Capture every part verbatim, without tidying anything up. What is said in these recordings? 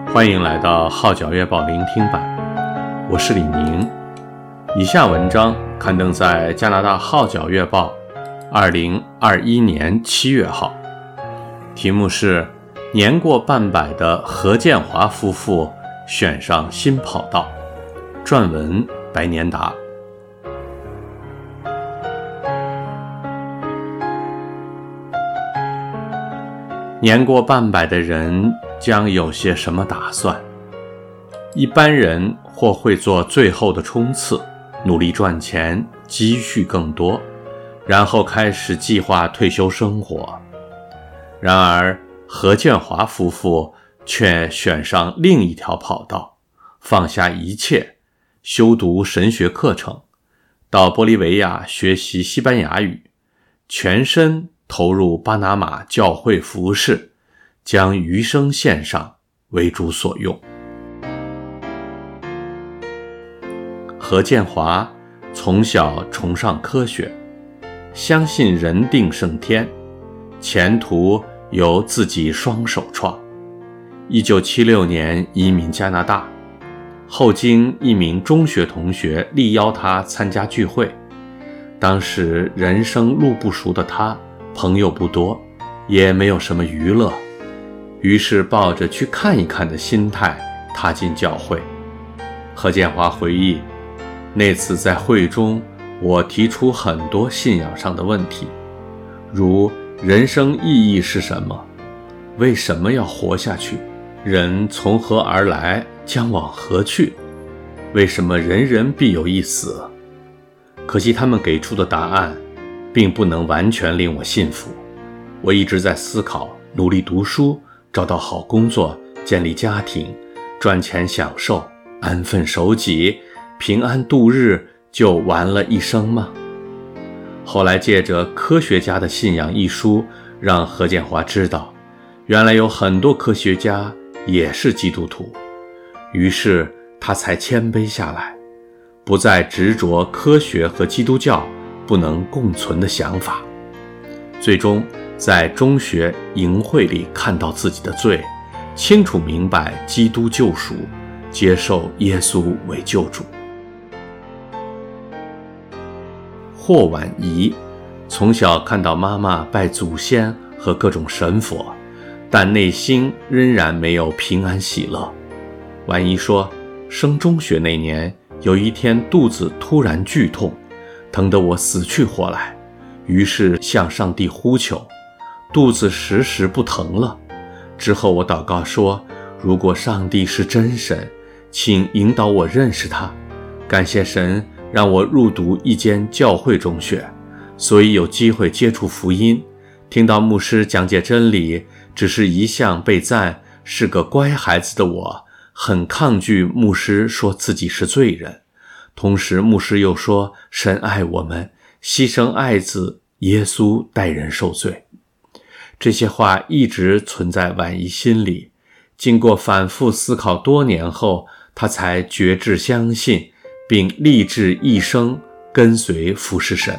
欢迎来到号角月报聆听版，我是李宁。以下文章刊登在加拿大号角月报二零二一年七月号，题目是年过半百的何建华夫妇选上新跑道，撰文白年达。年过半百的人将有些什么打算？一般人或会做最后的冲刺，努力赚钱，积蓄更多，然后开始计划退休生活。然而何建华夫妇却选上另一条跑道，放下一切，修读神学课程，到玻利维亚学习西班牙语，全身投入巴拿马教会服事，将余生献上，为主所用。何建华从小崇尚科学，相信人定胜天，前途由自己双手创。一九七六年移民加拿大，后经一名中学同学力邀他参加聚会。当时人生路不熟的他，朋友不多，也没有什么娱乐，于是抱着去看一看的心态踏进教会。何建华回忆，那次在会中，我提出很多信仰上的问题，如人生意义是什么？为什么要活下去？人从何而来，将往何去？为什么人人必有一死？可惜他们给出的答案并不能完全令我信服。我一直在思考，努力读书，找到好工作，建立家庭，赚钱享受，安分守己，平安度日，就完了一生吗？后来借着《科学家的信仰》一书，让何建华知道，原来有很多科学家也是基督徒，于是他才谦卑下来，不再执着科学和基督教不能共存的想法。最终在中学营会里看到自己的罪，清楚明白基督救赎，接受耶稣为救主。霍婉仪从小看到妈妈拜祖先和各种神佛，但内心仍然没有平安喜乐。婉仪说，升中学那年，有一天肚子突然剧痛，疼得我死去活来，于是向上帝呼求，肚子时时不疼了。之后我祷告说，如果上帝是真神，请引导我认识他。感谢神让我入读一间教会中学，所以有机会接触福音，听到牧师讲解真理，只是一向被赞是个乖孩子的我，很抗拒牧师说自己是罪人。同时牧师又说，神爱我们，牺牲爱子耶稣代人受罪。这些话一直存在婉仪心里，经过反复思考多年后，他才决志相信，并立志一生跟随服侍神。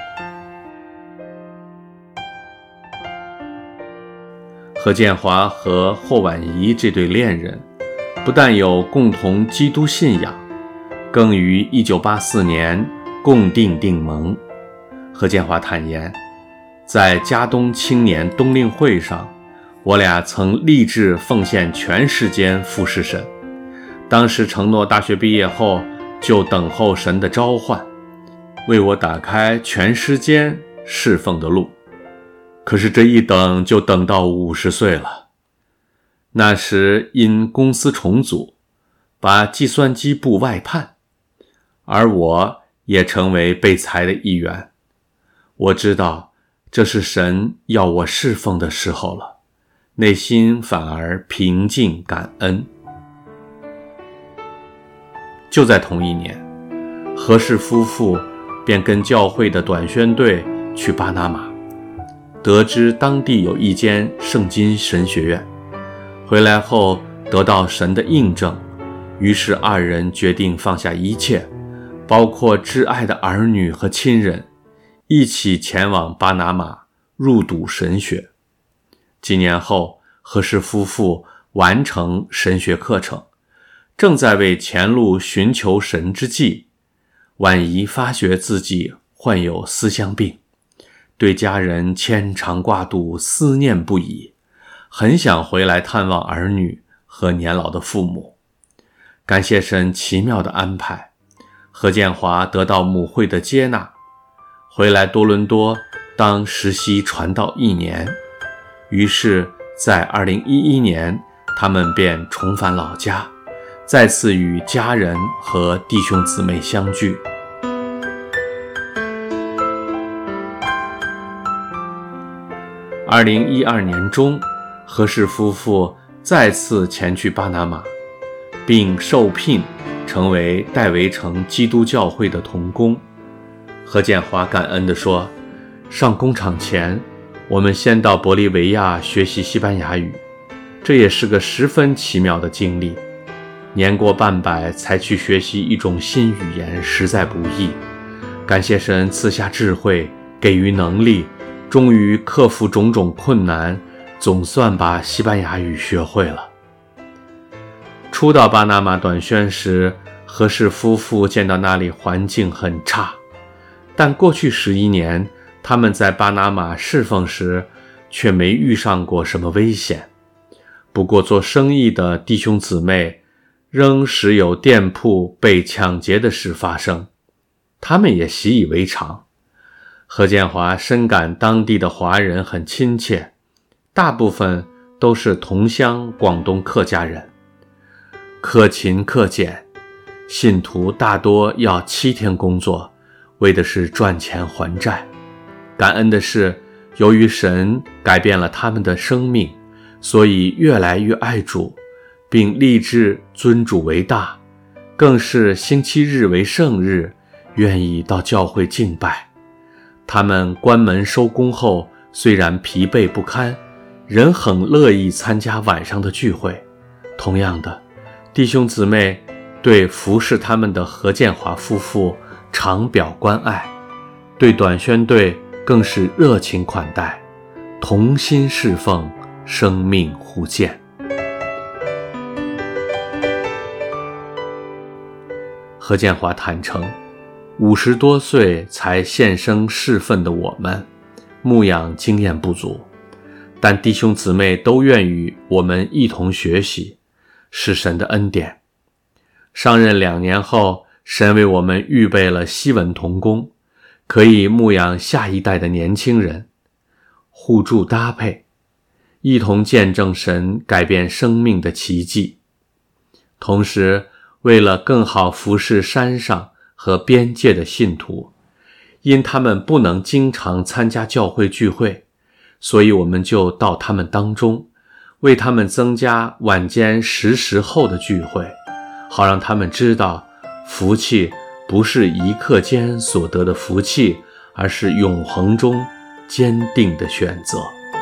何建华和霍婉仪这对恋人不但有共同基督信仰，更于一九八四年共订订盟。何建华坦言，在加东青年冬令会上，我俩曾立志奉献全时间服侍神，当时承诺大学毕业后就等候神的召唤，为我打开全时间侍奉的路。可是这一等就等到五十岁了。那时因公司重组，把计算机部外判，而我也成为被裁的一员。我知道这是神要我侍奉的时候了，内心反而平静感恩。就在同一年，何氏夫妇便跟教会的短宣队去巴拿马，得知当地有一间圣经神学院，回来后得到神的印证，于是二人决定放下一切，包括挚爱的儿女和亲人，一起前往巴拿马入读神学。几年后，何氏夫妇完成神学课程，正在为前路寻求神之际，婉仪发觉自己患有思乡病，对家人牵肠挂肚，思念不已，很想回来探望儿女和年老的父母。感谢神奇妙的安排，何建华得到母会的接纳，回来多伦多当实习传道一年。于是在二零一一年，他们便重返老家，再次与家人和弟兄姊妹相聚。二零一二年中，何氏夫妇再次前去巴拿马，并受聘成为戴维城基督教会的同工。何建华感恩地说，上工厂前，我们先到玻利维亚学习西班牙语，这也是个十分奇妙的经历。年过半百才去学习一种新语言，实在不易。感谢神赐下智慧，给予能力，终于克服种种困难，总算把西班牙语学会了。初到巴拿马短宣时，何氏夫妇见到那里环境很差，但过去十一年，他们在巴拿马侍奉时却没遇上过什么危险。不过做生意的弟兄姊妹仍时有店铺被抢劫的事发生，他们也习以为常。何建华深感当地的华人很亲切，大部分都是同乡广东客家人，克勤克俭，信徒大多要七天工作，为的是赚钱还债。感恩的是，由于神改变了他们的生命，所以越来越爱主，并立志尊主为大，更是星期日为圣日，愿意到教会敬拜。他们关门收工后，虽然疲惫不堪，仍很乐意参加晚上的聚会。同样的，弟兄姊妹对服侍他们的何建华夫妇常表关爱，对短宣队更是热情款待，同心侍奉，生命互见。何建华坦诚，五十多岁才献身侍奉的我们，牧养经验不足，但弟兄姊妹都愿与我们一同学习，是神的恩典。上任两年后，神为我们预备了西文同工，可以牧养下一代的年轻人，互助搭配，一同见证神改变生命的奇迹。同时，为了更好服侍山上和边界的信徒，因他们不能经常参加教会聚会，所以我们就到他们当中，为他们增加晚间十时后的聚会，好让他们知道福气不是一刻间所得的福气，而是永恒中坚定的选择。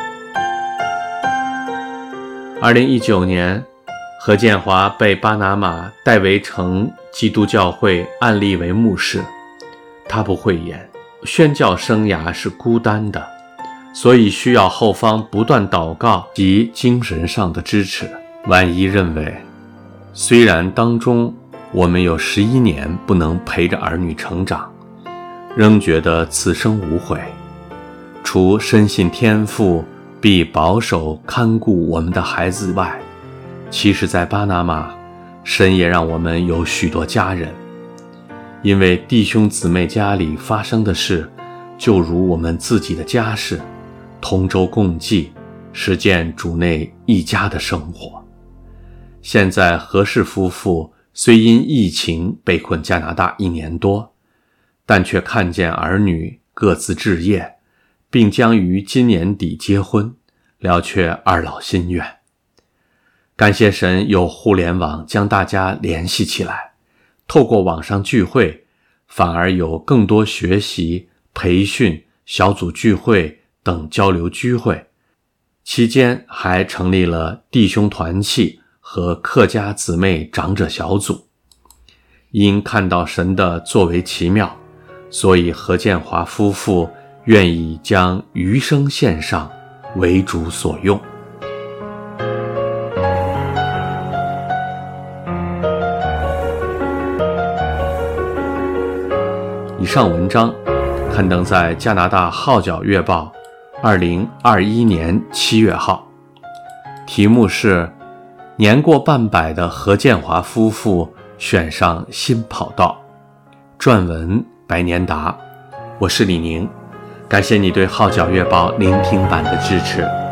二零一九年，何建华被巴拿马戴维城基督教会按立为牧师。他不讳言，宣教生涯是孤单的，所以需要后方不断祷告及精神上的支持。婉仪认为，虽然当中我们有十一年不能陪着儿女成长，仍觉得此生无悔。除深信天父必保守看顾我们的孩子外，其实在巴拿马，神也让我们有许多家人。因为弟兄姊妹家里发生的事，就如我们自己的家事，同舟共济，实践主内一家的生活。现在何氏夫妇虽因疫情被困加拿大一年多，但却看见儿女各自置业，并将于今年底结婚，了却二老心愿。感谢神有互联网将大家联系起来，透过网上聚会，反而有更多学习、培训、小组聚会等交流聚会。期间还成立了弟兄团契和客家姊妹长者小组。因看到神的作为奇妙，所以何建华夫妇愿意将余生献上，为主所用。 以上文章刊登在加拿大《号角月报》二零二一年七月号，题目是年过半百的何建华夫妇选上新跑道，撰文白年达。我是李宁，感谢你对《号角月报》聆听版的支持。